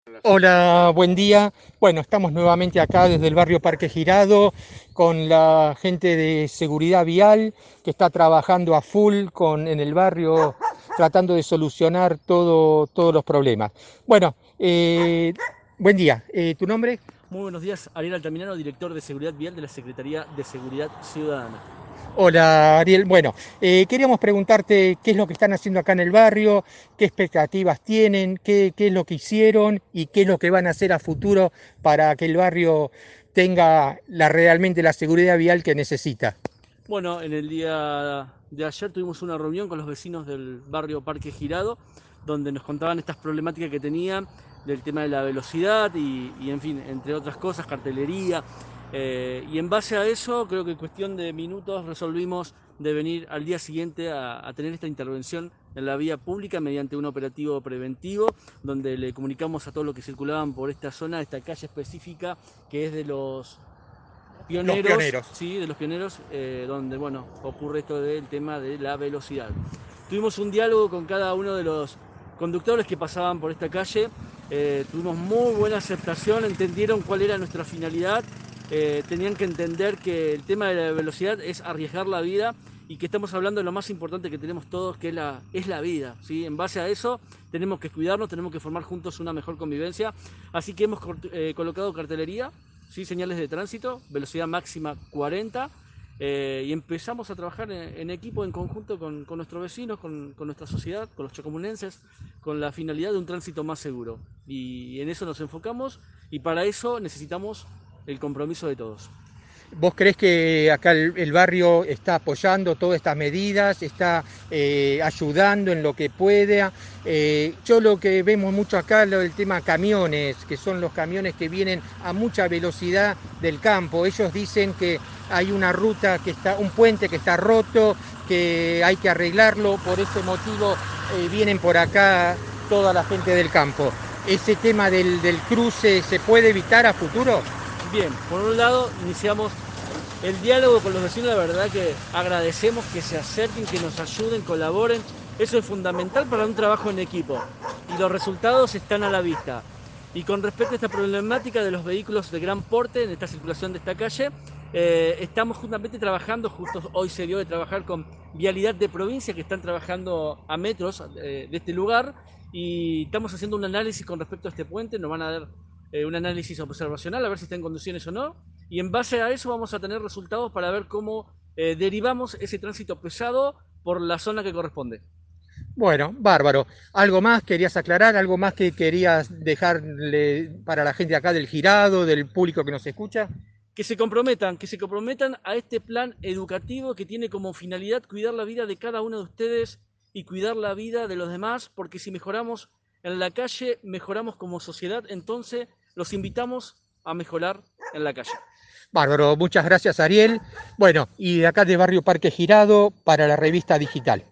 Hola, buen día. Bueno, estamos nuevamente acá desde el barrio Parque Girado con la gente de seguridad vial que está trabajando a full en el barrio tratando de solucionar todos los problemas. Bueno, buen día. ¿Tu nombre? Muy buenos días, Ariel Altamirano, director de Seguridad Vial de la Secretaría de Seguridad Ciudadana. Hola, Ariel. Bueno, queríamos preguntarte qué es lo que están haciendo acá en el barrio, qué expectativas tienen, qué es lo que hicieron y qué es lo que van a hacer a futuro para que el barrio tenga realmente la seguridad vial que necesita. Bueno, en el día de ayer tuvimos una reunión con los vecinos del barrio Parque Girado, donde nos contaban estas problemáticas que tenían del tema de la velocidad en fin, entre otras cosas, cartelería. Y en base a eso, creo que en cuestión de minutos resolvimos de venir al día siguiente a tener esta intervención en la vía pública mediante un operativo preventivo, donde le comunicamos a todos los que circulaban por esta zona, esta calle específica, que es de los Los pioneros, pioneros. sí, de los pioneros, donde bueno, ocurre esto del tema de la velocidad. Tuvimos un diálogo con cada uno de los conductores que pasaban por esta calle, tuvimos muy buena aceptación, entendieron cuál era nuestra finalidad, tenían que entender que el tema de la velocidad es arriesgar la vida y que estamos hablando de lo más importante que tenemos todos, que es la vida. ¿Sí? En base a eso tenemos que cuidarnos, tenemos que formar juntos una mejor convivencia, así que hemos colocado cartelería, ¿sí? Señales de tránsito, velocidad máxima 40, y empezamos a trabajar en equipo, en conjunto con nuestros vecinos, con nuestra sociedad, con los chocomunenses, con la finalidad de un tránsito más seguro. Y en eso nos enfocamos y para eso necesitamos el compromiso de todos. ¿Vos creés que acá el barrio está apoyando todas estas medidas, está ayudando en lo que pueda? Yo lo que vemos mucho acá es el tema camiones, que son los camiones que vienen a mucha velocidad del campo. Ellos dicen que hay una ruta que está, un puente que está roto, que hay que arreglarlo, por ese motivo vienen por acá toda la gente del campo. ¿Ese tema del cruce se puede evitar a futuro? Bien, por un lado iniciamos el diálogo con los vecinos, la verdad que agradecemos que se acerquen, que nos ayuden, colaboren. Eso es fundamental para un trabajo en equipo y los resultados están a la vista. Y con respecto a esta problemática de los vehículos de gran porte en esta circulación de esta calle, estamos justamente trabajando, justo hoy se dio de trabajar con Vialidad de Provincia, que están trabajando a metros de este lugar, y estamos haciendo un análisis con respecto a este puente, nos van a dar un análisis observacional, a ver si está en condiciones o no, y en base a eso vamos a tener resultados para ver cómo derivamos ese tránsito pesado por la zona que corresponde. Bueno, bárbaro. ¿Algo más querías aclarar? ¿Algo más que querías dejarle para la gente acá del Girado, del público que nos escucha? Que se comprometan a este plan educativo que tiene como finalidad cuidar la vida de cada uno de ustedes y cuidar la vida de los demás, porque si mejoramos en la calle, mejoramos como sociedad, entonces los invitamos a mejorar en la calle. Bárbaro, muchas gracias Ariel. Bueno, y de acá de Barrio Parque Girado para la revista digital.